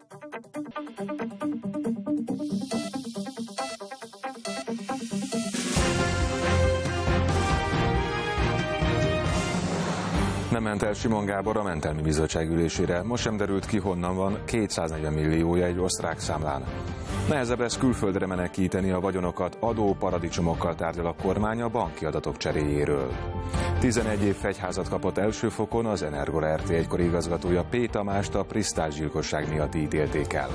Nem ment el Simon Gábor a mentelmi bizottság ülésére. Most sem derült ki, honnan van 240 milliója egy osztrák számlán. Nehezebb lesz külföldre menekíteni a vagyonokat, adóparadicsomokkal tárgyal a kormány a banki adatok cseréjéről. 11 év fegyházat kapott első fokon az Energora RT egykori igazgatója P. Tamást a Prisztás gyilkosság miatt ítélték el.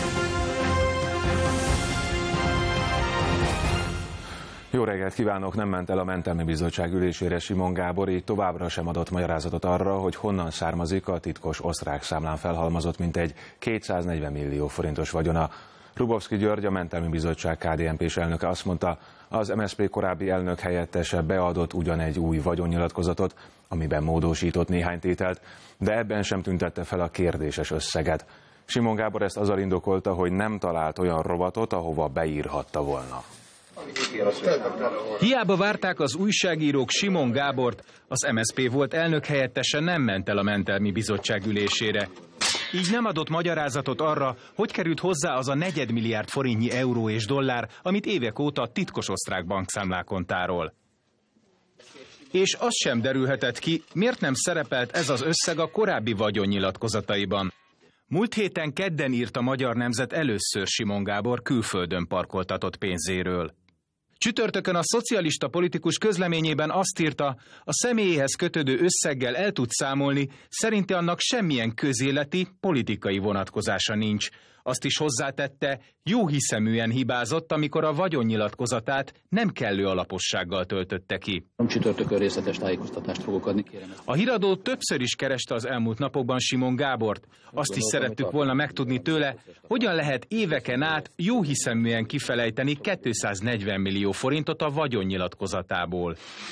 Jó reggelt kívánok! Nem ment el a mentelmi bizottság ülésére Simon Gábor, így továbbra sem adott magyarázatot arra, hogy honnan származik a titkos osztrák számlán felhalmozott mintegy 240 millió forintos vagyona. Hrubovszky György, a mentelmi bizottság KDNP-s elnöke azt mondta, az MSZP korábbi elnök helyettese beadott ugyan egy új vagyonnyilatkozatot, amiben módosított néhány tételt, de ebben sem tüntette fel a kérdéses összeget. Simon Gábor ezt azzal indokolta, hogy nem talált olyan rovatot, ahova beírhatta volna. Hiába várták az újságírók Simon Gábort, az MSZP volt elnök helyettese nem ment el a mentelmi bizottság ülésére. Így nem adott magyarázatot arra, hogy került hozzá az a 4 milliárd forintnyi euró és dollár, amit évek óta titkos osztrák bankszámlákon tárol. És az sem derülhetett ki, miért nem szerepelt ez az összeg a korábbi vagyonnyilatkozataiban. Múlt héten kedden írt a Magyar Nemzet először Simon Gábor külföldön parkoltatott pénzéről. Csütörtökön a szocialista politikus közleményében azt írta, a személyéhez kötődő összeggel el tud számolni, szerinte annak semmilyen közéleti, politikai vonatkozása nincs. Azt is hozzátette, jóhiszeműen hibázott, amikor a vagyonnyilatkozatát nem kellő alapossággal töltötte ki. Csütörtökön részletes tájékoztatást fogok adni, kérem. A híradó többször is kereste az elmúlt napokban Simon Gábort. Azt is szerettük volna megtudni tőle, hogyan lehet éveken át jóhiszeműen kifelejteni 240 millió forintot a vagyonnyilatkozatából.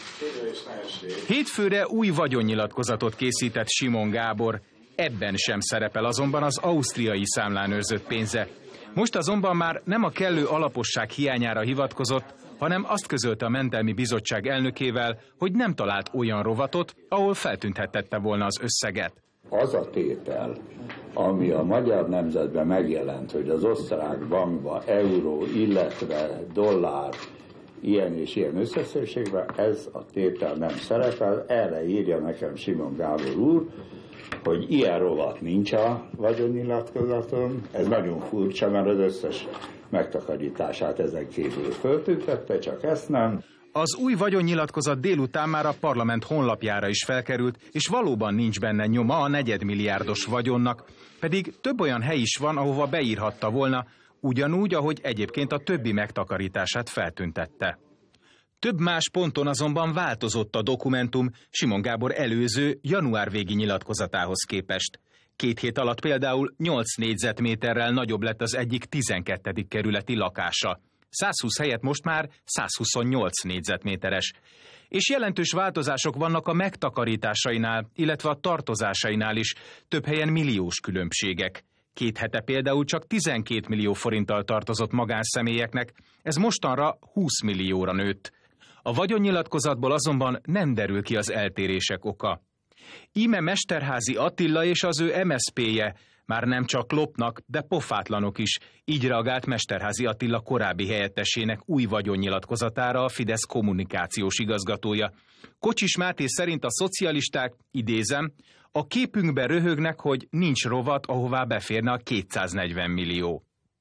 Hétfőre új vagyonnyilatkozatot készített Simon Gábor. Ebben sem szerepel azonban az ausztriai számlán őrzött pénze. Most azonban már nem a kellő alaposság hiányára hivatkozott, hanem azt közölte a mentelmi bizottság elnökével, hogy nem talált olyan rovatot, ahol feltünthette volna az összeget. Az a tétel, ami a Magyar Nemzetben megjelent, hogy az osztrák bankba euró, illetve dollár ilyen és ilyen összeszésségben, ez a tétel nem szerepel. Erre írja nekem Simon Gábor úr, hogy ilyen rovat nincs a vagyonnyilatkozaton. Ez nagyon furcsa, mert az összes megtakarítását ezen kívül föltüntette, csak ezt nem. Az új vagyonnyilatkozat délután már a parlament honlapjára is felkerült, és valóban nincs benne nyoma a 4 milliárdos vagyonnak, pedig több olyan hely is van, ahova beírhatta volna, ugyanúgy, ahogy egyébként a többi megtakarítását feltüntette. Több más ponton azonban változott a dokumentum Simon Gábor előző január végi nyilatkozatához képest. 2 hét alatt például 8 négyzetméterrel nagyobb lett az egyik 12. kerületi lakása. 120 helyett most már 128 négyzetméteres. És jelentős változások vannak a megtakarításainál, illetve a tartozásainál is, több helyen milliós különbségek. 2 hete például csak 12 millió forinttal tartozott magánszemélyeknek, ez mostanra 20 millióra nőtt. A vagyonnyilatkozatból azonban nem derül ki az eltérések oka. Íme Mesterházy Attila és az ő MSZP-je már nem csak lopnak, de pofátlanok is. Így reagált Mesterházy Attila korábbi helyettesének új vagyonnyilatkozatára a Fidesz kommunikációs igazgatója. Kocsis Máté szerint a szocialisták, idézem, a képünkbe röhögnek, hogy nincs rovat, ahová beférne a 240 millió.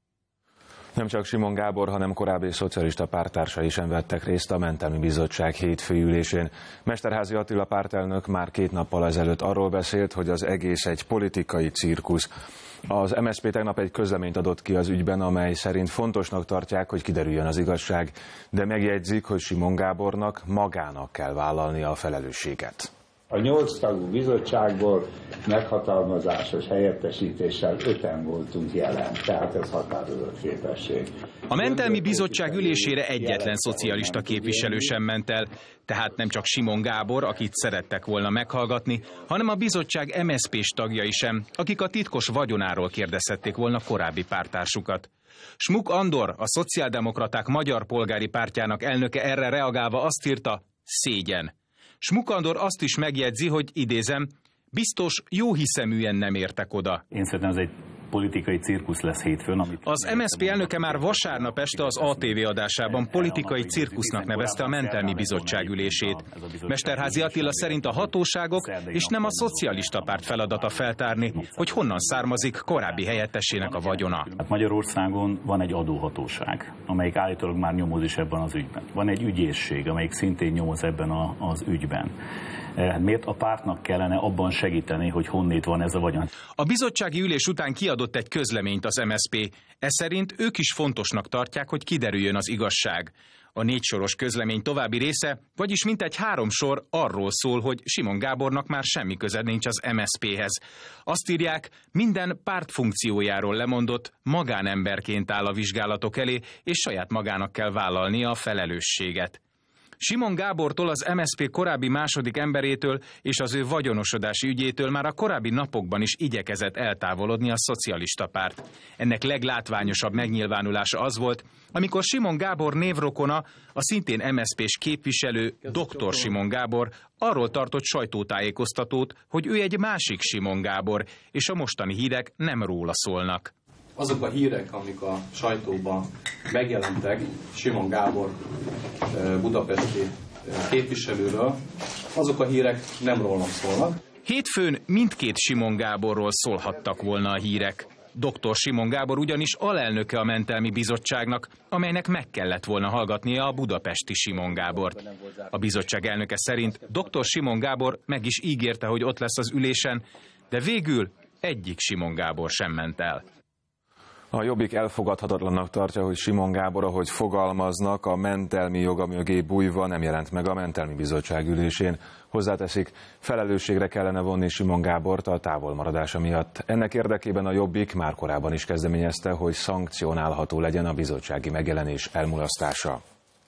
Nem csak Simon Gábor, hanem korábbi szocialista párttársai sem vettek részt a mentelmi bizottság hétfői ülésén. Mesterházy Attila pártelnök már 2 nappal ezelőtt arról beszélt, hogy az egész egy politikai cirkusz. Az MSZP tegnap egy közleményt adott ki az ügyben, amely szerint fontosnak tartják, hogy kiderüljön az igazság, de megjegyzik, hogy Simon Gábornak magának kell vállalnia a felelősséget. A 8 tagú bizottságból meghatalmazásos helyettesítéssel 5-en voltunk jelen, tehát ez határozott képesség. A mentelmi bizottság ülésére egyetlen szocialista képviselő sem ment el, tehát nem csak Simon Gábor, akit szerettek volna meghallgatni, hanem a bizottság MSZP-s tagjai sem, akik a titkos vagyonáról kérdezhették volna korábbi párttársukat. Schmuck Andor, a Szociáldemokraták Magyar Polgári Pártjának elnöke erre reagálva azt írta, szégyen. Schmuck Andor azt is megjegyzi, hogy idézem, biztos jóhiszeműen nem értek oda. Én szerintem ez egy politikai cirkusz lesz hétfőn. Az MSZP elnöke már vasárnap este az ATV adásában politikai cirkusznak nevezte a mentelmi bizottság ülését. Mesterházy Attila szerint a hatóságok és nem a szocialista párt feladata feltárni, hogy honnan származik korábbi helyettesének a vagyona. Magyarországon van egy adóhatóság, amelyik állítólag már nyomoz is ebben az ügyben. Van egy ügyészség, amelyik szintén nyomoz ebben az ügyben. Miért a pártnak kellene abban segíteni, hogy honnét van ez a vagyon? A bizottsági ülés után kiadott egy közleményt az MSZP. Ez szerint ők is fontosnak tartják, hogy kiderüljön az igazság. A 4 soros közlemény további része, vagyis mintegy 3 sor arról szól, hogy Simon Gábornak már semmi köze nincs az MSZP-hez. Azt írják, minden párt funkciójáról lemondott, magánemberként áll a vizsgálatok elé, és saját magának kell vállalnia a felelősséget. Simon Gábortól, az MSZP korábbi második emberétől és az ő vagyonosodási ügyétől már a korábbi napokban is igyekezett eltávolodni a szocialista párt. Ennek leglátványosabb megnyilvánulása az volt, amikor Simon Gábor névrokona, a szintén MSZP-s képviselő Dr. Simon Gábor arról tartott sajtótájékoztatót, hogy ő egy másik Simon Gábor, és a mostani hírek nem róla szólnak. Azok a hírek, amik a sajtóban megjelentek Simon Gábor budapesti képviselőről, azok a hírek nem rólam szólnak. Hétfőn mindkét Simon Gáborról szólhattak volna a hírek. Dr. Simon Gábor ugyanis alelnöke a mentelmi bizottságnak, amelynek meg kellett volna hallgatnia a budapesti Simon Gábort. A bizottság elnöke szerint Dr. Simon Gábor meg is ígérte, hogy ott lesz az ülésen, de végül egyik Simon Gábor sem ment el. A Jobbik elfogadhatatlannak tartja, hogy Simon Gábor, ahogy fogalmaznak, a mentelmi joga mögé bújva nem jelent meg a mentelmi bizottság ülésén. Hozzáteszik, felelősségre kellene vonni Simon Gábort a távolmaradása miatt. Ennek érdekében a Jobbik már korábban is kezdeményezte, hogy szankcionálható legyen a bizottsági megjelenés elmulasztása.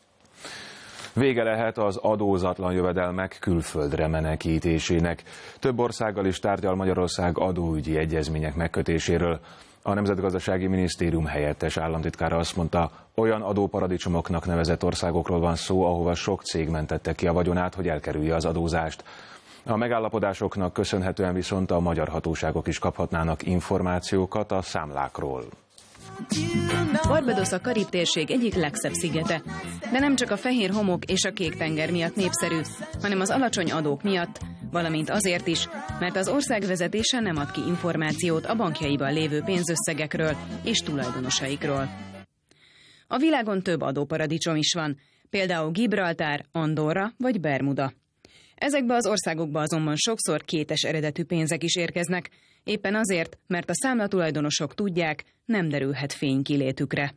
Vége lehet az adózatlan jövedelmek külföldre menekítésének. Több országgal is tárgyal Magyarország adóügyi egyezmények megkötéséről. A Nemzetgazdasági Minisztérium helyettes államtitkára azt mondta, olyan adóparadicsomoknak nevezett országokról van szó, ahova sok cég mentette ki a vagyonát, hogy elkerülje az adózást. A megállapodásoknak köszönhetően viszont a magyar hatóságok is kaphatnának információkat a számlákról. Barbados a Karib-térség egyik legszebb szigete, de nem csak a fehér homok és a kék tenger miatt népszerű, hanem az alacsony adók miatt, valamint azért is, mert az ország vezetése nem ad ki információt a bankjaiban lévő pénzösszegekről és tulajdonosaikról. A világon több adóparadicsom is van, például Gibraltár, Andorra vagy Bermuda. Ezekbe az országokba azonban sokszor kétes eredetű pénzek is érkeznek, éppen azért, mert a számlatulajdonosok tudják, nem derülhet fény kilétükre.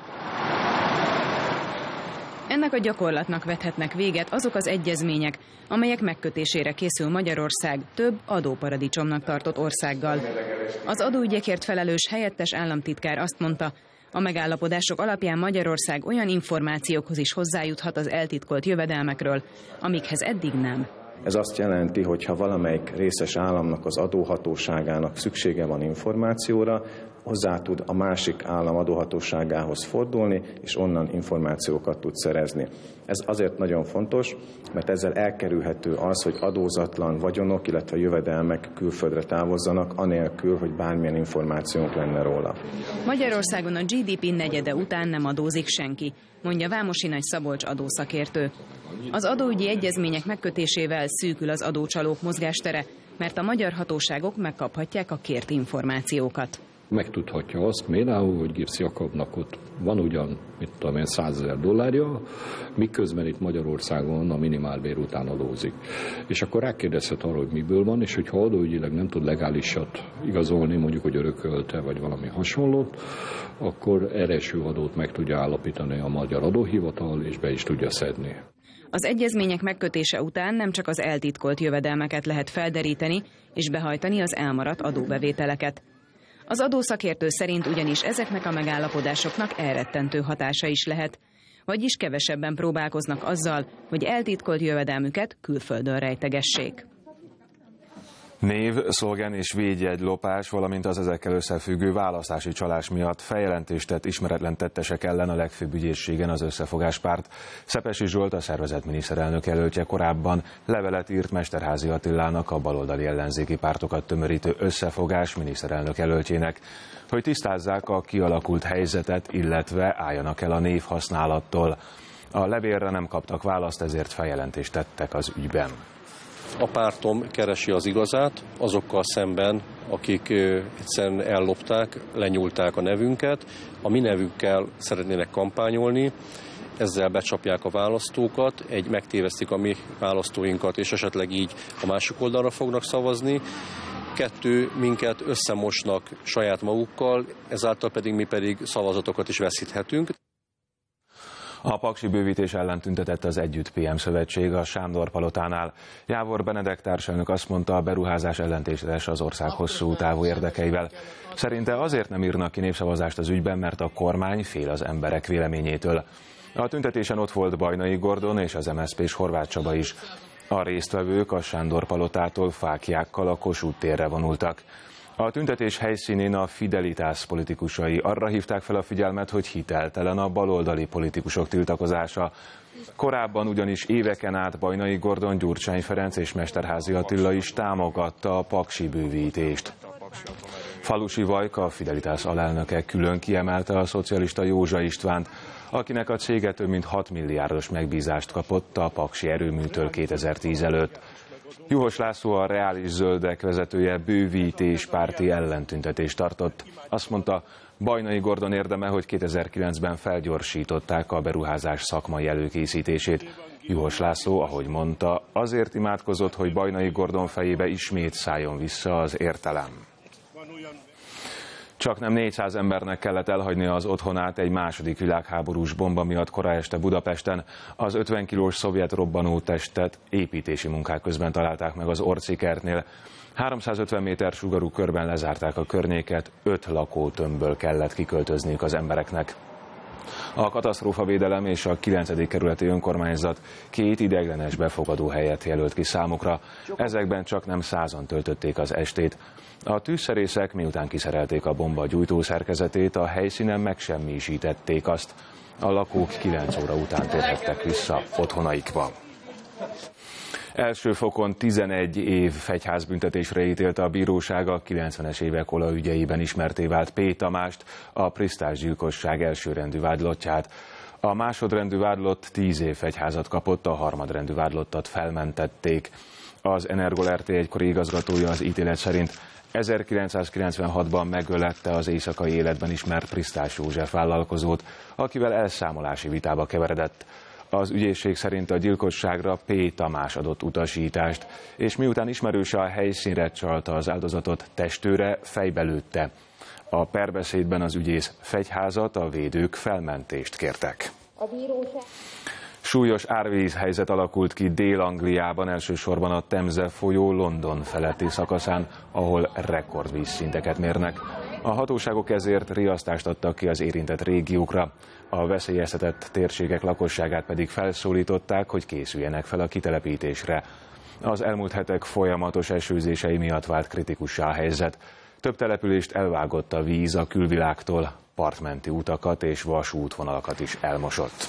Ennek a gyakorlatnak vethetnek véget azok az egyezmények, amelyek megkötésére készül Magyarország több adóparadicsomnak tartott országgal. Az adóügyekért felelős helyettes államtitkár azt mondta, a megállapodások alapján Magyarország olyan információkhoz is hozzájuthat az eltitkolt jövedelmekről, amikhez eddig nem. Ez azt jelenti, hogy ha valamelyik részes államnak, az adóhatóságának szüksége van információra, hozzá tud a másik állam adóhatóságához fordulni, és onnan információkat tud szerezni. Ez azért nagyon fontos, mert ezzel elkerülhető az, hogy adózatlan vagyonok, illetve jövedelmek külföldre távozzanak, anélkül, hogy bármilyen információnk lenne róla. Magyarországon a GDP negyede után nem adózik senki, mondja Vámosi Nagy Szabolcs adószakértő. Az adóügyi egyezmények megkötésével szűkül az adócsalók mozgástere, mert a magyar hatóságok megkaphatják a kért információkat. Megtudhatja azt például, hogy Girsz Jakabnak ott van ugyan, mit tudom én, $100,000, miközben itt Magyarországon a minimálbér után adózik. És akkor rákérdezhet arra, hogy miből van, és hogyha adóügyileg nem tud legálisat igazolni, mondjuk, hogy örökölte, vagy valami hasonlót, akkor erre eső adót meg tudja állapítani a Magyar Adóhivatal, és be is tudja szedni. Az egyezmények megkötése után nem csak az eltitkolt jövedelmeket lehet felderíteni, és behajtani az elmaradt adóbevételeket. Az adószakértő szerint ugyanis ezeknek a megállapodásoknak elrettentő hatása is lehet, vagyis kevesebben próbálkoznak azzal, hogy eltitkolt jövedelmüket külföldön rejtegessék. Név, szlogen és védjegy lopás, valamint az ezekkel összefüggő választási csalás miatt feljelentést tett ismeretlen tettesek ellen a legfőbb ügyészségen az Összefogáspárt. Szepesi Zsolt, a szervezet miniszterelnök jelöltje korábban levelet írt Mesterházy Attilának, a baloldali ellenzéki pártokat tömörítő Összefogás miniszterelnök jelöltjének, hogy tisztázzák a kialakult helyzetet, illetve álljanak el a névhasználattól. A levélre nem kaptak választ, ezért feljelentést tettek az ügyben. A pártom keresi az igazát azokkal szemben, akik egyszerűen ellopták, lenyúlták a nevünket, a mi nevünkkel szeretnének kampányolni, ezzel becsapják a választókat, megtévesztik a mi választóinkat, és esetleg így a másik oldalra fognak szavazni. 2, minket összemosnak saját magukkal, ezáltal mi pedig szavazatokat is veszíthetünk. A paksi bővítés ellen tüntetett az Együtt PM Szövetség a Sándor Palotánál. Jávor Benedek társelnök azt mondta, a beruházás ellentétes az ország hosszú távú érdekeivel. Szerinte azért nem írnak ki népszavazást az ügyben, mert a kormány fél az emberek véleményétől. A tüntetésen ott volt Bajnai Gordon és az MSZP-s Horváth Csaba is. A résztvevők a Sándor Palotától fáklyákkal a Kossuth térre vonultak. A tüntetés helyszínén a Fidelitás politikusai arra hívták fel a figyelmet, hogy hiteltelen a baloldali politikusok tiltakozása. Korábban ugyanis éveken át Bajnai Gordon, Gyurcsány Ferenc és Mesterházy Attila is támogatta a paksi bővítést. Falusi Vajka, a Fidelitás alelnöke külön kiemelte a szocialista Józsa Istvánt, akinek a cége több mint 6 milliárdos megbízást kapott a paksi erőműtől 2010 előtt. Juhos László, a Reális Zöldek vezetője bővítéspárti ellentüntetést tartott. Azt mondta, Bajnai Gordon érdeme, hogy 2009-ben felgyorsították a beruházás szakmai előkészítését. Juhos László, ahogy mondta, azért imádkozott, hogy Bajnai Gordon fejébe ismét szálljon vissza az értelem. Csaknem 400 embernek kellett elhagynia az otthonát egy második világháborús bomba miatt kora este Budapesten. Az 50 kilós szovjet robbanótestet építési munkák közben találták meg az Orci kertnél. 350 méter sugarú körben lezárták a környéket, 5 lakótömbből kellett kiköltözniük az embereknek. A katasztrófavédelem és a 9. kerületi önkormányzat 2 ideiglenes befogadó helyet jelölt ki számukra. Ezekben csaknem 100-an töltötték az estét. A tűzszerészek, miután kiszerelték a bomba gyújtószerkezetét, a helyszínen megsemmisítették azt. A lakók 9 óra után térhettek vissza otthonaikba. Első fokon 11 év fegyházbüntetésre ítélte a bíróság a 90-es évek olajügyeiben ismertté vált P. Tamást, a Prisztás gyilkosság elsőrendű vádlottját. A másodrendű vádlott 10 év fegyházat kapott, a harmadrendű vádlottat felmentették. Az Energol RT egykori igazgatója az ítélet szerint 1996-ban megölette az éjszakai életben ismert Prisztás József vállalkozót, akivel elszámolási vitába keveredett. Az ügyészség szerint a gyilkosságra P. Tamás adott utasítást, és miután ismerőse a helyszínre csalta az áldozatot, testőre fejbe lőtte. A perbeszédben az ügyész fegyházat, a védők felmentést kértek. Súlyos árvízhelyzet alakult ki Dél-Angliában, elsősorban a Temze folyó London feletti szakaszán, ahol rekordvízszinteket mérnek. A hatóságok ezért riasztást adtak ki az érintett régiókra. A veszélyeztetett térségek lakosságát pedig felszólították, hogy készüljenek fel a kitelepítésre. Az elmúlt hetek folyamatos esőzései miatt vált kritikussá a helyzet. Több települést elvágott a víz a külvilágtól, partmenti utakat és vasútvonalakat is elmosott.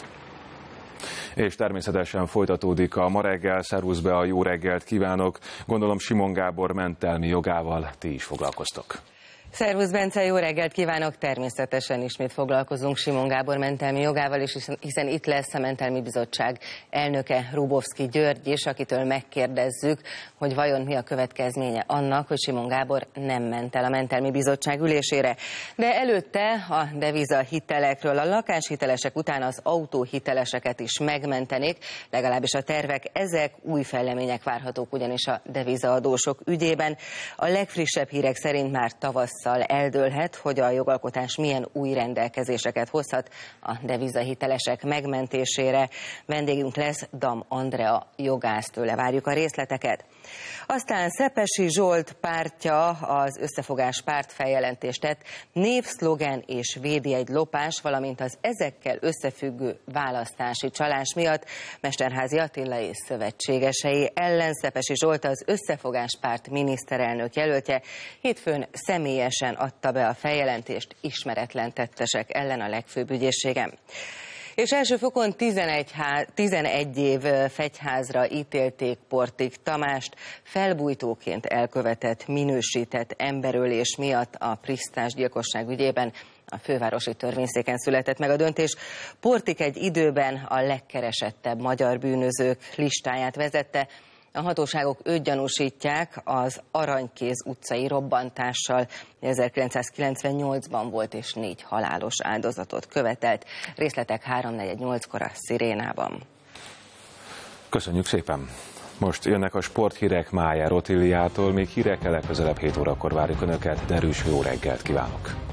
És természetesen folytatódik a Ma reggel, szervusz be, a jó reggelt kívánok. Gondolom Simon Gábor mentelmi jogával ti is foglalkoztok. Szervusz Bence, jó reggelt kívánok! Természetesen ismét foglalkozunk Simon Gábor mentelmi jogával, és hiszen itt lesz a Mentelmi Bizottság elnöke, Rubovszky György, és akitől megkérdezzük, hogy vajon mi a következménye annak, hogy Simon Gábor nem ment el a Mentelmi Bizottság ülésére. De előtte a devizahitelekről, a lakáshitelesek után az autóhiteleseket is megmentenék, legalábbis a tervek ezek, új fejlemények várhatók ugyanis a devizaadósok ügyében. A legfrissebb hírek szerint már tavasszal tavasszal eldőlhet, hogy a jogalkotás milyen új rendelkezéseket hozhat a devizahitelesek megmentésére. Vendégünk lesz Dam Andrea jogász, tőle várjuk a részleteket. Aztán Szepesi Zsolt pártja, az Összefogás párt feljelentést tett névszlogen és védjegylopás, valamint az ezekkel összefüggő választási csalás miatt Mesterházy Attila és szövetségesei ellen. Szepesi Zsolt, az Összefogás párt miniszterelnök jelöltje, hétfőn személyesen adta be a feljelentést ismeretlen tettesek ellen a legfőbb ügyészségen. És első fokon 11 év fegyházra ítélték Portik Tamást, felbujtóként elkövetett, minősített emberölés miatt a Prisztás gyilkosság ügyében. A fővárosi törvényszéken született meg a döntés. Portik egy időben a legkeresettebb magyar bűnözők listáját vezette. A hatóságok őt gyanúsítják az Aranykéz utcai robbantással. 1998-ban volt és 4 halálos áldozatot követelt. Részletek 3-4-8-kor a Szirénában. Köszönjük szépen! Most jönnek a sporthírek Májer Otíliától, még hírekkel legközelebb 7 órakor várjuk Önöket, de erős jó reggelt kívánok!